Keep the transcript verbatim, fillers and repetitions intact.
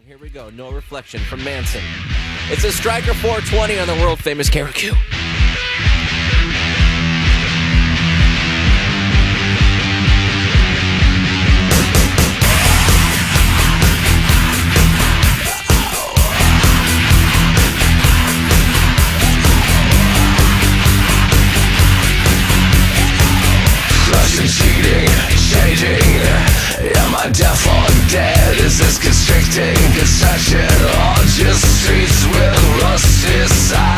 Here we go. No Reflection from Manson. It's a Striker four twenty on the world famous K R Q. Crushing, cheating, changing. Am I deaf or dead? Is this constricting construction or just streets with rusty sides?